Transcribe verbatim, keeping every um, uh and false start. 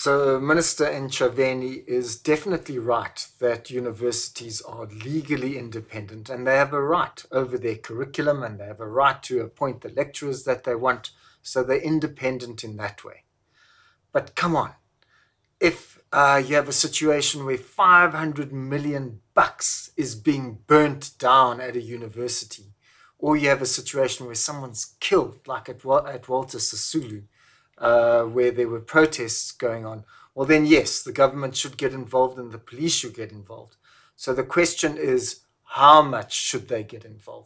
So Minister Ntshavheni is definitely right that universities are legally independent and they have a right over their curriculum and they have a right to appoint the lecturers that they want. So they're independent in that way. But come on, if uh, you have a situation where five hundred million bucks is being burnt down at a university, or you have a situation where someone's killed, like at, at Walter Sisulu, uh, where there were protests going on, well, then yes, the government should get involved and the police should get involved. So the question is, how much should they get involved?